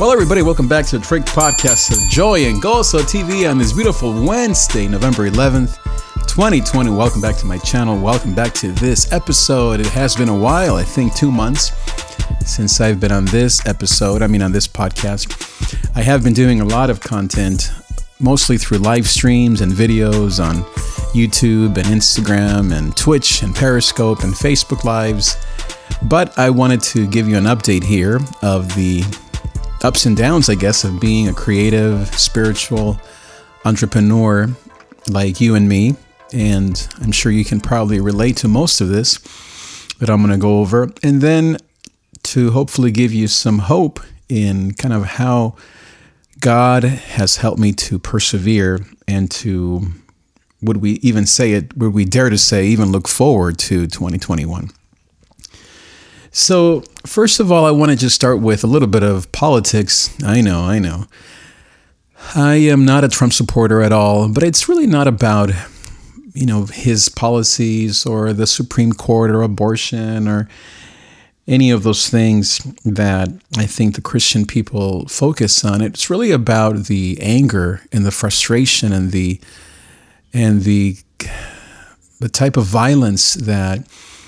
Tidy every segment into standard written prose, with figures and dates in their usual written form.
Well, everybody, welcome back to the Trick Podcast of Joy and Gozo TV on this beautiful Wednesday, November 11th, 2020. Welcome back to my channel. Welcome back to this episode. It has been a while, I think 2 months since I've been on this episode. On this podcast. I have been doing a lot of content, mostly through live streams and videos on YouTube and Instagram and Twitch and Periscope and Facebook Lives. But I wanted to give you an update here of the ups and downs, I guess, of being a creative, spiritual entrepreneur like you and me. And I'm sure you can probably relate to most of this that I'm going to go over. And then to hopefully give you some hope in kind of how God has helped me to persevere and to, would we dare to say, even look forward to 2021. So, first of all, I want to just start with a little bit of politics. I know. I am not a Trump supporter at all, but it's really not about, his policies or the Supreme Court or abortion or any of those things that I think the Christian people focus on. It's really about the anger and the frustration and the type of violence that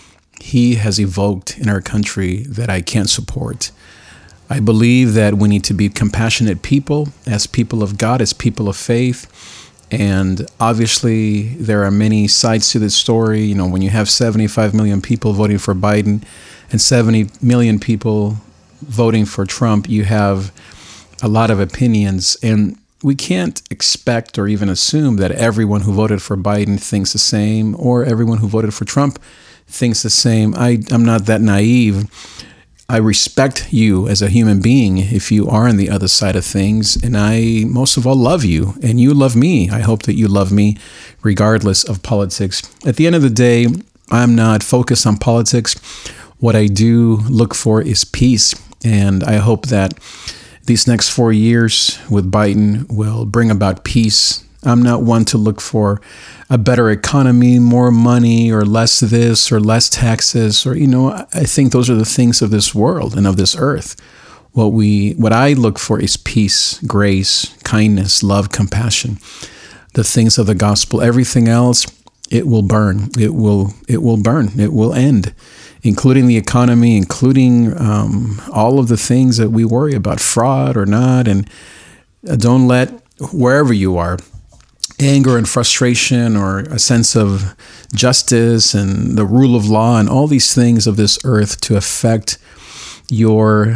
he has evoked in our country that I can't support. I believe that we need to be compassionate people, as people of God, as people of faith. And obviously, there are many sides to this story. When you have 75 million people voting for Biden and 70 million people voting for Trump, you have a lot of opinions. And we can't expect or even assume that everyone who voted for Biden thinks the same, or everyone who voted for Trump thinks the same. I'm not that naive. I respect you as a human being if you are on the other side of things, and I most of all love you, and you love me. I hope that you love me regardless of politics. At the end of the day, I'm not focused on politics. What I do look for is peace, and I hope that these next 4 years with Biden will bring about peace. I'm not one to look for a better economy, more money, or less this, or less taxes, or, I think those are the things of this world and of this earth. What I look for is peace, grace, kindness, love, compassion, the things of the gospel. Everything else, it will burn. It will burn. It will end, including the economy, including all of the things that we worry about, fraud or not. And don't let, wherever you are, anger and frustration or a sense of justice and the rule of law and all these things of this earth to affect your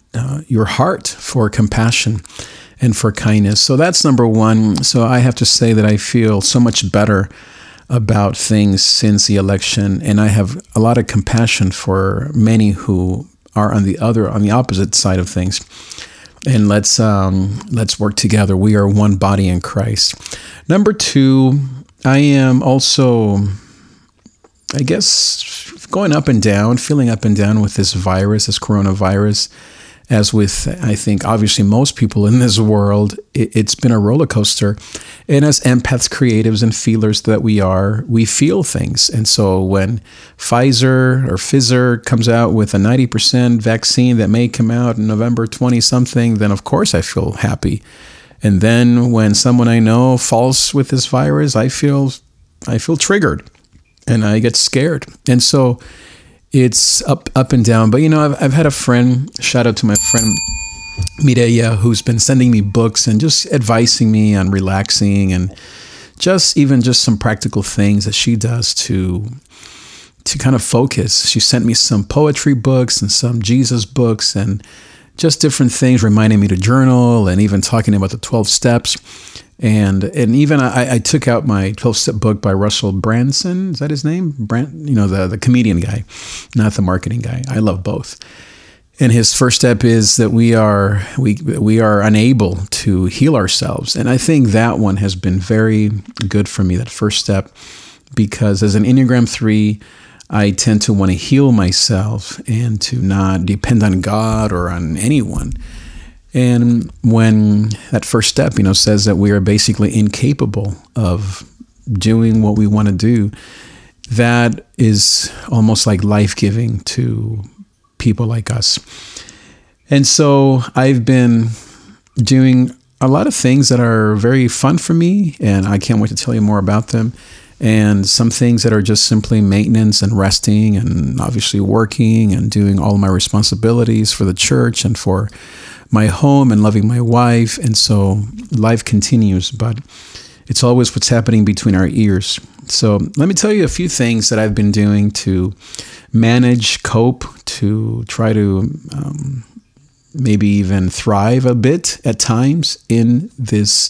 heart for compassion and for kindness. So that's number one. So I have to say that I feel so much better about things since the election, and I have a lot of compassion for many who are on the opposite side of things. And let's work together. We are one body in Christ. Number two, I am also, I guess, feeling up and down with this virus, this coronavirus. As with, I think, obviously most people in this world, it's been a roller coaster. And as empaths, creatives, and feelers that we are, we feel things. And so when Pfizer comes out with a 90% vaccine that may come out in November 20-something, then of course I feel happy. And then when someone I know falls with this virus, I feel triggered and I get scared. And so it's up and down. But, I've had a friend, shout out to my friend Mireya, who's been sending me books and just advising me on relaxing and just some practical things that she does to kind of focus. She sent me some poetry books and some Jesus books and just different things, reminding me to journal and even talking about the 12 steps. And even I took out my 12-step book by Russell Branson. Is that his name? The comedian guy, not the marketing guy. I love both. And his first step is that we are unable to heal ourselves. And I think that one has been very good for me, that first step, because as an Enneagram 3, I tend to want to heal myself and to not depend on God or on anyone. And when that first step, says that we are basically incapable of doing what we want to do, that is almost like life-giving to people like us. And so I've been doing a lot of things that are very fun for me, and I can't wait to tell you more about them. And some things that are just simply maintenance and resting, and obviously working and doing all of my responsibilities for the church and for my home and loving my wife. And so life continues, but it's always what's happening between our ears. So let me tell you a few things that I've been doing to manage, cope, to try to maybe even thrive a bit at times in this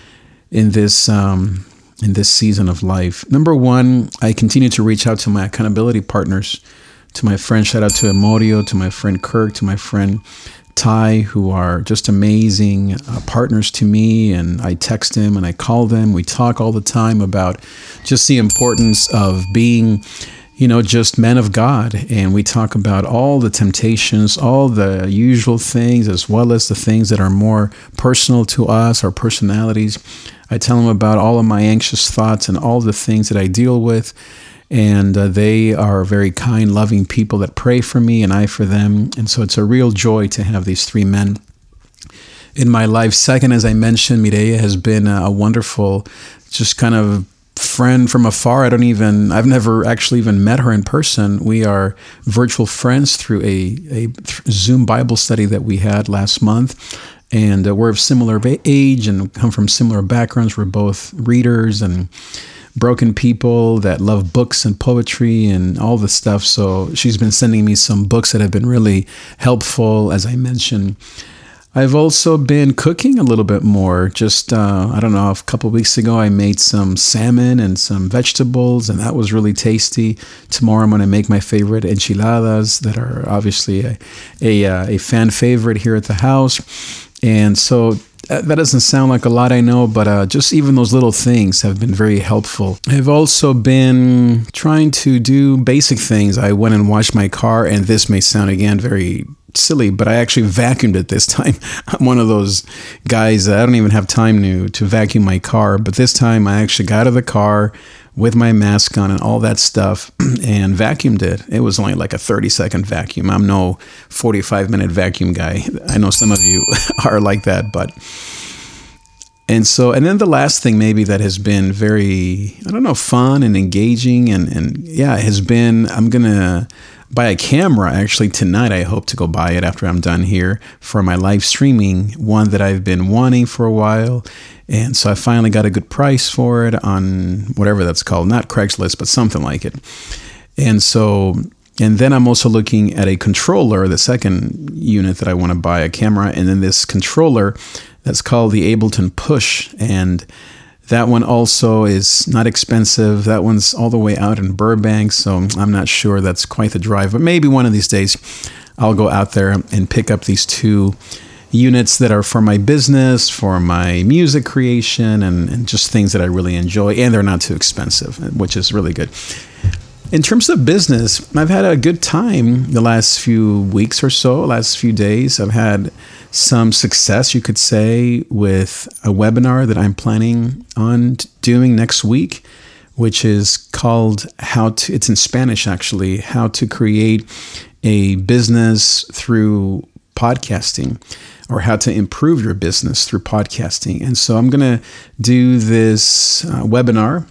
season of life. Number one, I continue to reach out to my accountability partners, to my friend, shout out to Emodio, to my friend Kirk, to my friend Ty, who are just amazing partners to me. And I text them and I call them. We talk all the time about just the importance of being, just men of God. And we talk about all the temptations, all the usual things, as well as the things that are more personal to us, our personalities. I tell them about all of my anxious thoughts and all the things that I deal with. And they are very kind, loving people that pray for me and I for them. And so it's a real joy to have these three men in my life. Second, as I mentioned, Mireia has been a wonderful, just kind of friend from afar. I've never actually even met her in person. We are virtual friends through a Zoom Bible study that we had last month. And we're of similar age and come from similar backgrounds. We're both readers and broken people that love books and poetry and all the stuff. So she's been sending me some books that have been really helpful, as I mentioned. I've also been cooking a little bit more. Just, a couple of weeks ago, I made some salmon and some vegetables, and that was really tasty. Tomorrow, I'm going to make my favorite enchiladas that are obviously a fan favorite here at the house. And so that doesn't sound like a lot, I know, but just even those little things have been very helpful. I've also been trying to do basic things. I went and washed my car, and this may sound, again, very silly, but I actually vacuumed it this time. I'm one of those guys that I don't even have time to vacuum my car, but this time I actually got out of the car with my mask on and all that stuff and vacuumed it. It was only like a 30-second vacuum. I'm no 45-minute vacuum guy. I know some of you are like that, and then the last thing maybe that has been very, fun and engaging and has been, I'm going to buy a camera actually tonight. I hope to go buy it after I'm done here for my live streaming, one that I've been wanting for a while. And so I finally got a good price for it on whatever that's called, not Craigslist, but something like it. And then I'm also looking at a controller, the second unit that I want to buy, a camera, and then this controller that's called the Ableton Push. And that one also is not expensive. That one's all the way out in Burbank, so I'm not sure that's quite the drive. But maybe one of these days I'll go out there and pick up these two units that are for my business, for my music creation, and just things that I really enjoy. And they're not too expensive, which is really good. In terms of business, I've had a good time the last few weeks or so, last few days. I've had some success, you could say, with a webinar that I'm planning on doing next week, which is called it's in Spanish actually, How to Create a Business Through Podcasting, or how to improve your business through podcasting. And so I'm going to do this webinar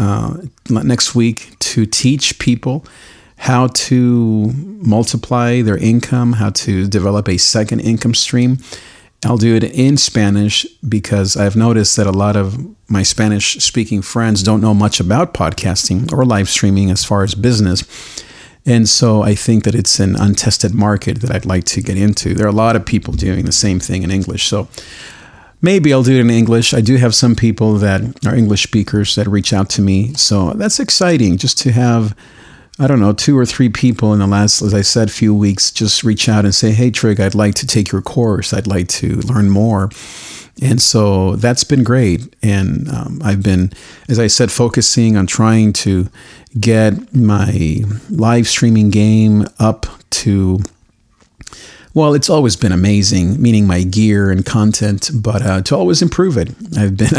next week to teach people how to multiply their income, how to develop a second income stream. I'll do it in Spanish because I've noticed that a lot of my Spanish-speaking friends don't know much about podcasting or live streaming as far as business. And so I think that it's an untested market that I'd like to get into. There are a lot of people doing the same thing in English. So maybe I'll do it in English. I do have some people that are English speakers that reach out to me. So that's exciting just to have, 2 or 3 people in the last, as I said, few weeks just reach out and say, hey, Trig, I'd like to take your course. I'd like to learn more. And so that's been great. And I've been, as I said, focusing on trying to get my live streaming game up to, well, it's always been amazing, meaning my gear and content, but to always improve it. I've been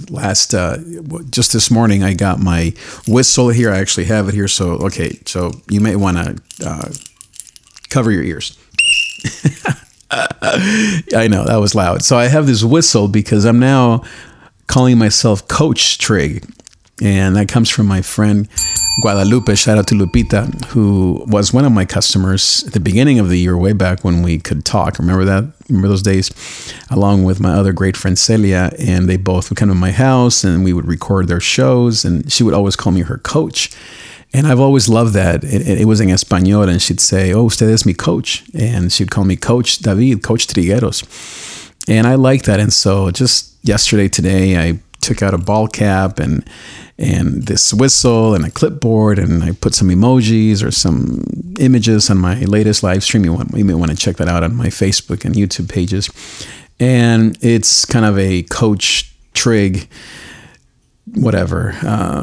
just this morning, I got my whistle here. I actually have it here. So you may want to cover your ears. I know, that was loud. So I have this whistle because I'm now calling myself Coach Trig. And that comes from my friend Guadalupe. Shout out to Lupita, who was one of my customers at the beginning of the year, way back when we could talk. Remember that? Remember those days? Along with my other great friend Celia. And they both would come to my house and we would record their shows. And she would always call me her coach. And I've always loved that. It was in Español, and she'd say, "Oh, usted es mi coach." And she'd call me Coach David, Coach Trigueros. And I like that. And so just today, I took out a ball cap and this whistle and a clipboard, and I put some emojis or some images on my latest live stream. You may want to check that out on my Facebook and YouTube pages. And it's kind of a Coach Trig, whatever,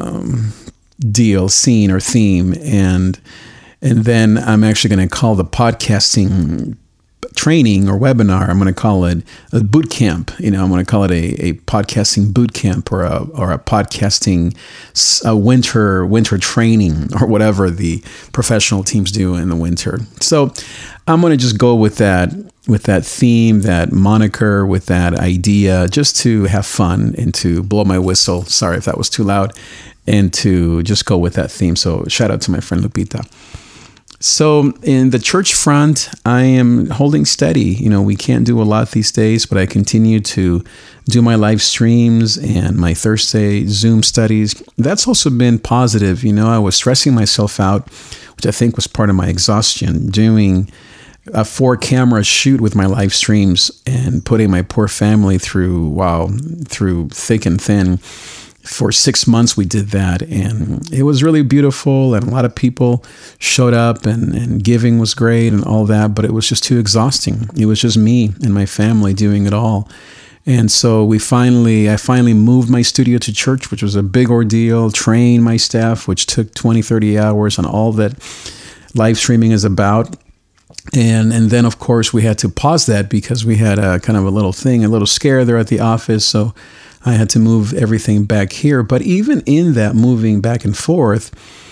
deal, scene or theme. And then I'm actually going to call the podcasting training or webinar, I'm going to call it a boot camp. I'm going to call it a podcasting boot camp or a podcasting winter training, or whatever the professional teams do in the winter. So I'm going to just go with that theme, that moniker, with that idea, just to have fun and to blow my whistle. Sorry if that was too loud, and to just go with that theme. So shout out to my friend Lupita. So in the church front, I am holding steady. We can't do a lot these days, but I continue to do my live streams and my Thursday Zoom studies. That's also been positive. I was stressing myself out, which I think was part of my exhaustion, doing a 4-camera shoot with my live streams and putting my poor family through thick and thin. For 6 months we did that, and it was really beautiful, and a lot of people showed up, and giving was great and all that, but it was just too exhausting. It was just me and my family doing it all. And so I finally moved my studio to church, which was a big ordeal, trained my staff, which took 20, 30 hours on all that live streaming is about. And then, of course, we had to pause that because we had a kind of a little scare there at the office. So I had to move everything back here. But even in that moving back and forth,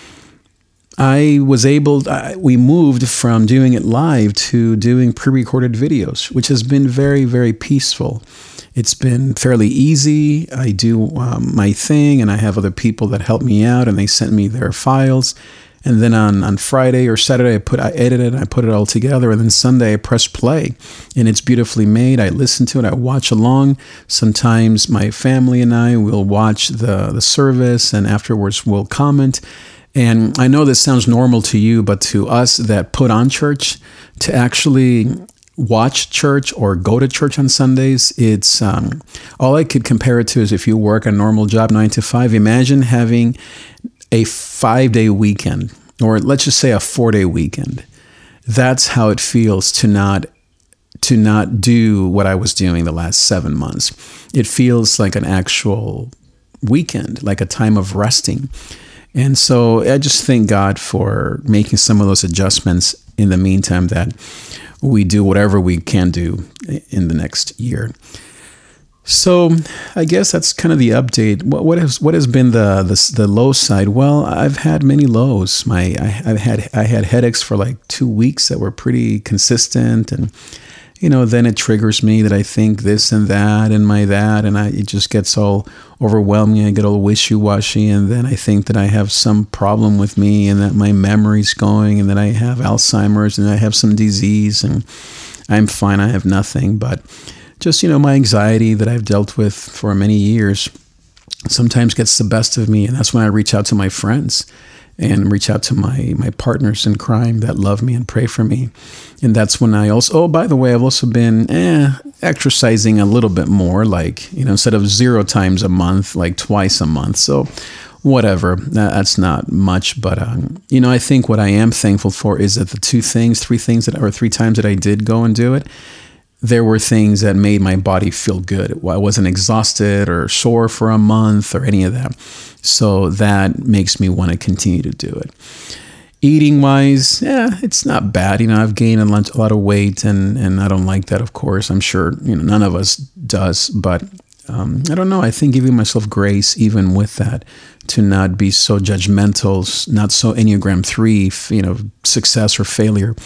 we moved from doing it live to doing pre-recorded videos, which has been very, very peaceful. It's been fairly easy. I do my thing, and I have other people that help me out, and they send me their files. And then on Friday or Saturday, I edit it, I put it all together. And then Sunday, I press play. And it's beautifully made. I listen to it. I watch along. Sometimes my family and I will watch the service, and afterwards we'll comment. And I know this sounds normal to you, but to us that put on church, to actually watch church or go to church on Sundays, it's all I could compare it to is if you work a normal job 9 to 5, imagine having a 5-day weekend, or let's just say a 4-day weekend. That's how it feels to not do what I was doing the last 7 months. It feels like an actual weekend, like a time of resting. And so I just thank God for making some of those adjustments in the meantime, that we do whatever we can do in the next year. So I guess that's kind of the update. What has been the low side? Well, I've had many lows. I had headaches for like 2 weeks that were pretty consistent, and then it triggers me that I think this and that and it just gets all overwhelming. I get all wishy-washy, and then I think that I have some problem with me, and that my memory's going, and that I have Alzheimer's, and I have some disease, and I'm fine. I have nothing, but just, my anxiety that I've dealt with for many years sometimes gets the best of me. And that's when I reach out to my friends and reach out to my partners in crime that love me and pray for me. And that's when I also, by the way, I've also been exercising a little bit more, like, instead of 0 times a month, like twice a month. So whatever, that's not much. But, I think what I am thankful for is that the 3 times that I did go and do it, there were things that made my body feel good. I wasn't exhausted or sore for a month or any of that. So that makes me want to continue to do it. Eating wise, it's not bad. I've gained a lot of weight, and I don't like that, of course. I'm sure, none of us does. But I don't know. I think giving myself grace, even with that, to not be so judgmental, not so Enneagram 3, success or failure,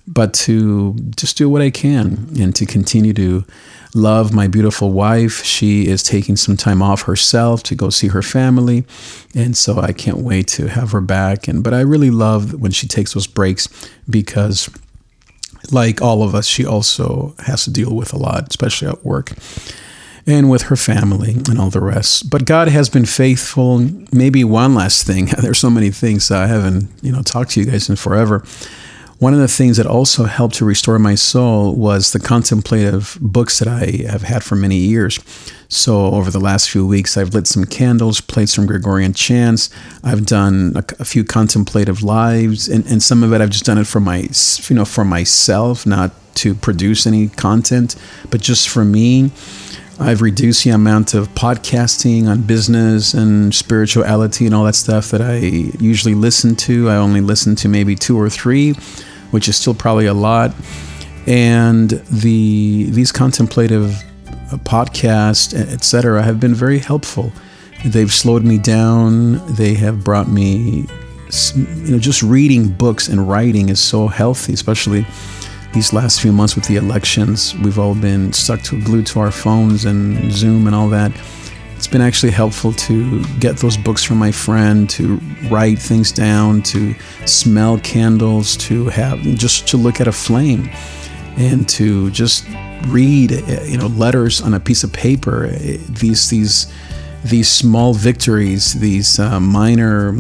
but to just do what I can and to continue to love my beautiful wife. She is taking some time off herself to go see her family. And so I can't wait to have her back. But I really love when she takes those breaks because, like all of us, she also has to deal with a lot, especially at work and with her family and all the rest. But God has been faithful. Maybe one last thing. There's so many things I haven't, talked to you guys in forever. One of the things that also helped to restore my soul was the contemplative books that I have had for many years. So over the last few weeks, I've lit some candles, played some Gregorian chants. I've done a few contemplative lives, and some of it I've just done it for for myself, not to produce any content, but just for me. I've reduced the amount of podcasting on business and spirituality and all that stuff that I usually listen to. I only listen to maybe 2 or 3, which is still probably a lot. And these contemplative podcasts, etc., have been very helpful. They've slowed me down. They have brought me, just reading books and writing is so healthy, especially these last few months with the elections. We've all been glued to our phones and Zoom and all that. It's been actually helpful to get those books from my friend, to write things down, to smell candles, to look at a flame, and to just read, letters on a piece of paper. These small victories, these minor,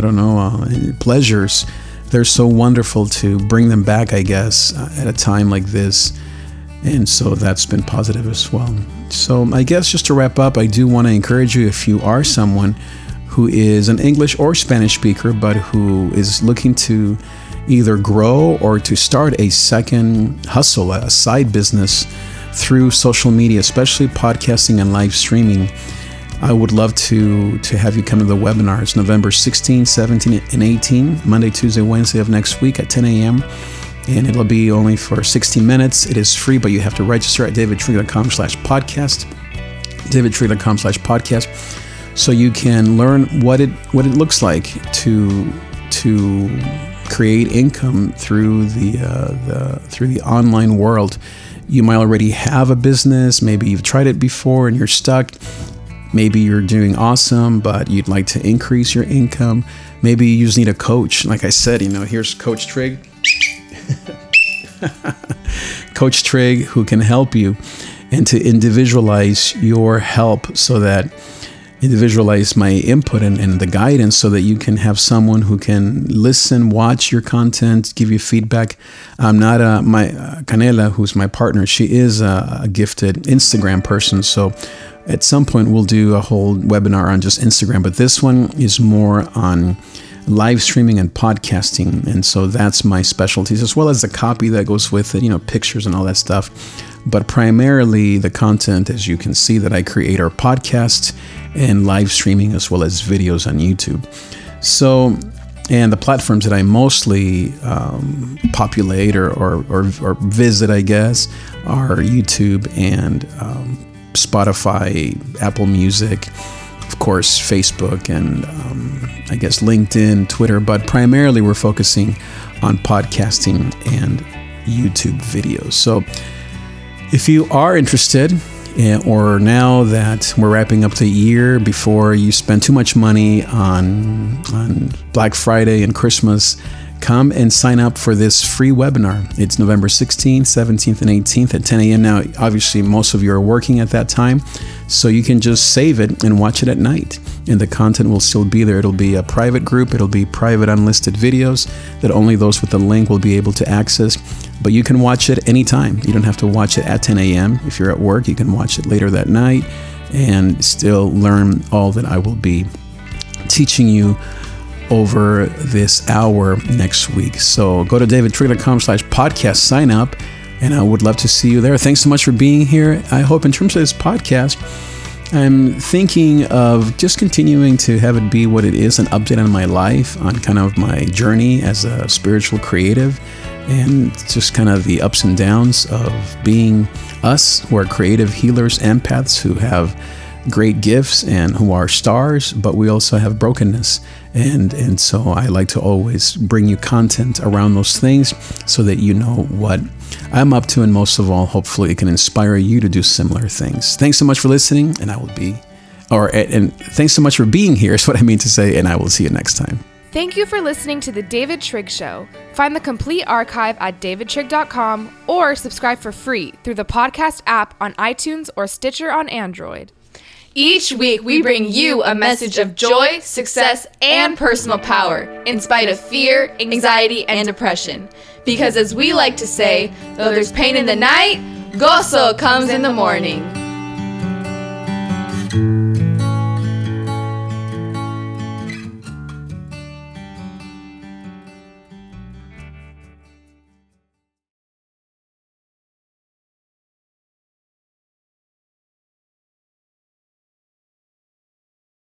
pleasures. They're so wonderful to bring them back, I guess, at a time like this. And so that's been positive as well. So I guess just to wrap up, I do want to encourage you, if you are someone who is an English or Spanish speaker, but who is looking to either grow or to start a second hustle, a side business through social media, especially podcasting and live streaming, I would love to have you come to the webinar. It's November 16, 17, and 18, Monday, Tuesday, Wednesday of next week at 10 a.m. And it'll be only for 60 minutes. It is free, but you have to register at davidtree.com/podcast, davidtree.com/podcast, so you can learn what it looks like to create income through the online world. You might already have a business. Maybe you've tried it before and you're stuck. Maybe you're doing awesome, but you'd like to increase your income. Maybe you just need a coach. Like I said, here's Coach Trigg. Coach Trigg, who can help you and to individualize your help, so that individualize my input and the guidance, so that you can have someone who can listen, watch your content, give you feedback. I'm not my Canela, who's my partner. She is a gifted Instagram person. So at some point we'll do a whole webinar on just Instagram, but this one is more on live streaming and podcasting. And so that's my specialties, as well as the copy that goes with it, pictures and all that stuff. But primarily the content, as you can see, that I create are podcasts and live streaming, as well as videos on YouTube. So, and the platforms that I mostly populate or visit, I guess, are YouTube and Spotify, Apple Music, of course, Facebook, and I guess LinkedIn, Twitter. But primarily we're focusing on podcasting and YouTube videos. So if you are interested, or now that we're wrapping up the year, before you spend too much money on Black Friday and Christmas, come and sign up for this free webinar. It's November 16th, 17th, and 18th at 10 a.m. Now, obviously, most of you are working at that time, so you can just save it and watch it at night, and the content will still be there. It'll be a private group. It'll be private unlisted videos that only those with the link will be able to access, but you can watch it anytime. You don't have to watch it at 10 a.m. If you're at work, you can watch it later that night and still learn all that I will be teaching you over this hour next week. So go to davidtree.com/podcast, sign up, and I would love to see you there. Thanks so much for being here. I hope in terms of this podcast, I'm thinking of just continuing to have it be what it is, an update on my life, on kind of my journey as a spiritual creative, and just kind of the ups and downs of being us, who are creative healers, empaths, who have great gifts and who are stars, but we also have brokenness. And so I like to always bring you content around those things so that you know what I'm up to, and most of all, hopefully it can inspire you to do similar things. Thanks so much for listening, and thanks so much for being here is what I mean to say, and I will see you next time. Thank you for listening to The David Trigg Show. Find the complete archive at davidtrigg.com or subscribe for free through the podcast app on iTunes or Stitcher on Android. Each week, we bring you a message of joy, success, and personal power in spite of fear, anxiety, and depression. Because as we like to say, though there's pain in the night, gozo comes in the morning.